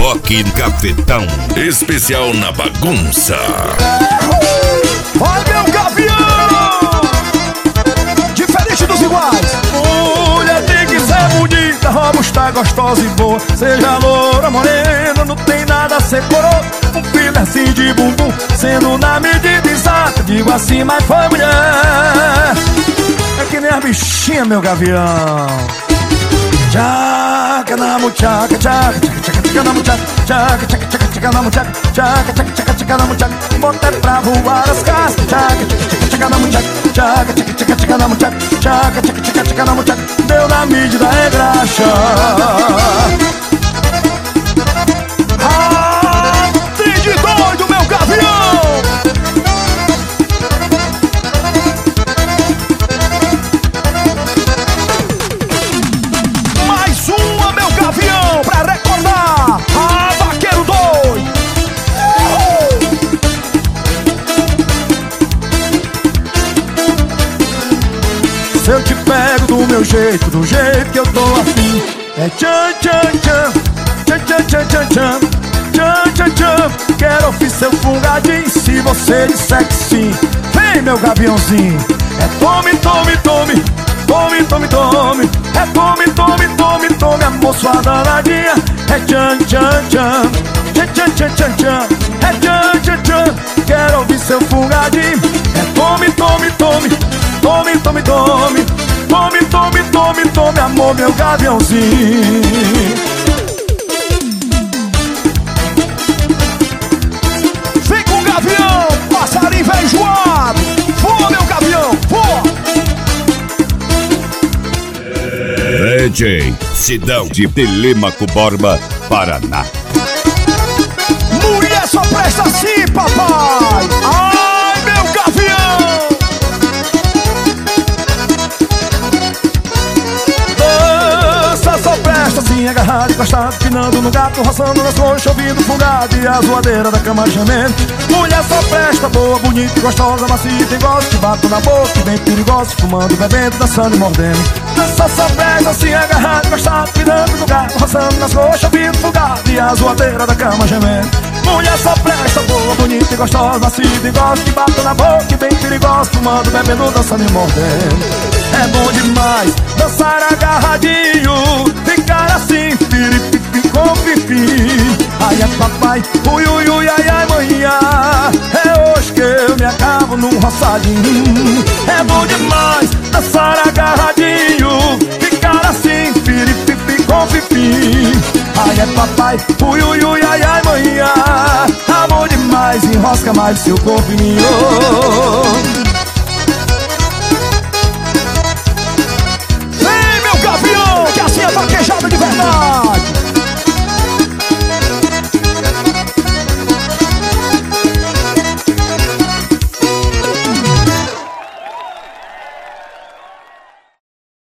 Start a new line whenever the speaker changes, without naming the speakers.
Rock Cafetão, especial na bagunça.
Vai, meu gavião! Diferente dos iguais. Mulher tem que ser bonita, robusta, gostosa e boa. Seja loura, morena, não tem nada a ser coroa. Um filho assim de bumbum, sendo na medida exata. Digo assim, mas foi mulher. É que nem a bichinha, meu gavião. Tchaca na muchaca, tchaca, tchaca, tchaca na muchaca, tchaca, tchaca, tchaca, tchaca na muchaca, tchaca, tchaca, tchaca, tchaca na muchaca. Bota pra voar as casas, tchaca, tchaca, tchaca na muchaca, tchaca, tchaca, tchaca, tchaca na muchaca, tchaca, tchaca, tchaca, tchaca na muchaca. Deu na medida, é graxa. Ah, tem de doido, meu gavião! Pra recordar, Vaqueiro doido. Se eu te pego do meu jeito, do jeito que eu tô afim, é tchan, tchan, tchan, tchan, tchan, tchan, tchan, tchan, tchan, tchan, tchan. Quero ouvir seu fungadinho, se você disser que sim. Vem, meu gaviãozinho. É tome, tome, tome, tome, tome, tome. É tome, tome, tome, tome, amor, sua danadinha. É tchan, tchan, tchan, tchan, tchan, tchan, tchan, tchan. É tchan, tchan, tchan. Quero ouvir seu fungadinho. É tome, tome, tome, tome, tome, tome. Tome, tome, tome, tome, amor, meu gaviãozinho. Vem com o gavião, passarinho enjoado. Voa, meu gavião, voa.
DJ Sidão de Telêmaco Borba, Paraná.
Mulher só presta assim, papai. Ai, meu gavião. Dança só presta assim, agarrado, encostado, pinando no gato, roçando nas conchas, ouvindo fungado e a zoadeira da cama gemendo. Mulher só presta, boa, bonita e gostosa, macia, tem gosto, que bato na boca e bem perigosa, fumando, bebendo, dançando e mordendo. Dança só presta assim, agarrado, encostado, pinando no gato, roçando nas coxas, ouvindo fungado e a zoadeira da cama gemendo. Mulher só presta, boa, bonita e gostosa, macia, tem gosto, que bato na boca e bem perigosa, fumando, bebendo, dançando e mordendo. É bom demais dançar agarradinho, ficar assim, piripipi com pipi. Ai, é papai, ui, ui, ui, ai, ai, manhã. É hoje que eu me acabo num roçadinho. É bom demais dançar agarradinho, ficar assim, piripipi com pipi. Ai, é papai, ui, ui, ui, ai, ai, manhã. Amor demais, enrosca mais seu corpinho.